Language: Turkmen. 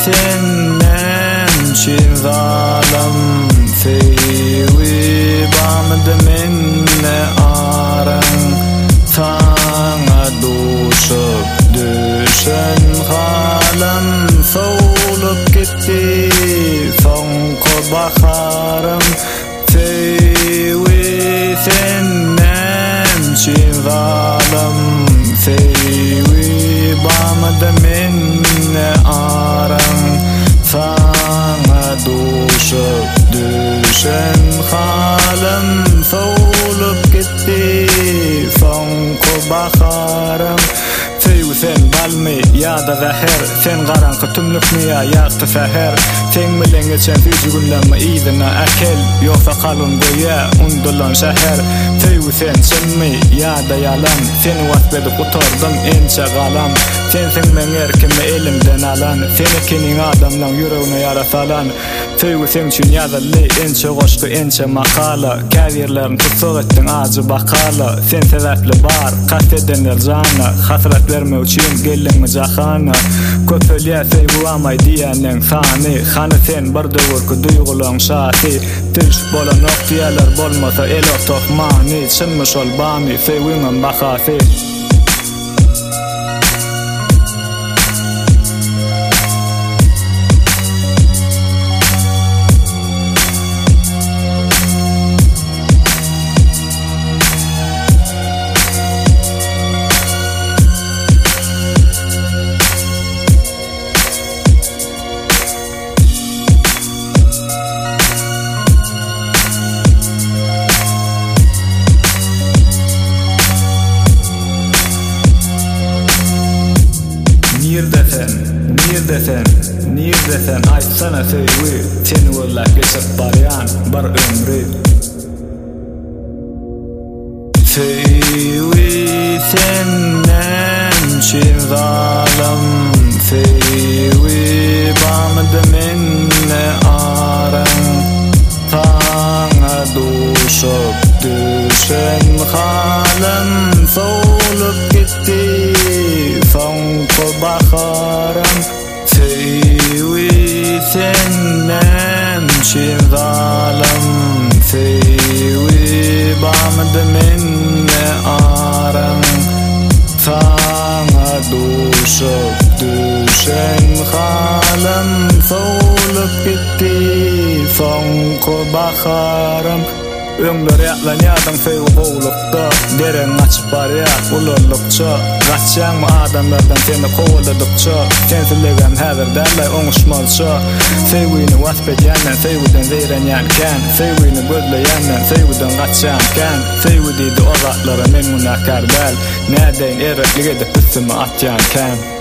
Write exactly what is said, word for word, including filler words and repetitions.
senden çin zalim fewi bamd minne aran tanga duşup düşen halam soğulup gitti sonko baharım fewi senden çin zalim fewi bamd minne aran tanga duşup düşen halam soğulup gitti sonko baharım fewi sen balmi ya da zahir sen garanqı tümlükni ya yaktı seher sen bilen geçen füzgünlemi idina akel yoksa kalın goya undulan şehir fewi sen çinmi ya da yalan sen vasbedi kutordum ençe galam sen sen men erkimi elimden alan senikinin adamlan yüreğine yara salan fewi sen çün yazalli ençe goşku ençe makala kavierlerin tutsuk ettin acı bakala sen sebepli bar kastedenler cana hasret verme uçun gelin mi cahana köpölye fewi amay diyenin sani hanı sen bir dövürkü duygulan şati tiş bola noktiyalar bolmasa el ortok mani çınmış ol bami fewi'nin bakasi Nirdesen, nirdesen, nirdesen aytsana fewi seni valla geçip baryan bar ömrü fewi senden çin zalim fewi bamd minne aran tanga duşup düşen halam soğulup gitti sonko baharım fewi senden çin zalim fewi bamd minne aran tanga duşup düşen halam soğulup gitti sonko baharım öňler ýatlanýardyň fewi gowlukda deren açyp barýar ululukça gaçýan adamlardan seni kowaladykça tensilegen häzirdenle oňuşmalça fewi'ni wasbedýänden fewi'den zeýrenýärken fewi'ni gözleýänden fewi'den gaçýanken fewi diýdi ozatlara men münakar bäl nädeýin ereklik edip üstüme atýanken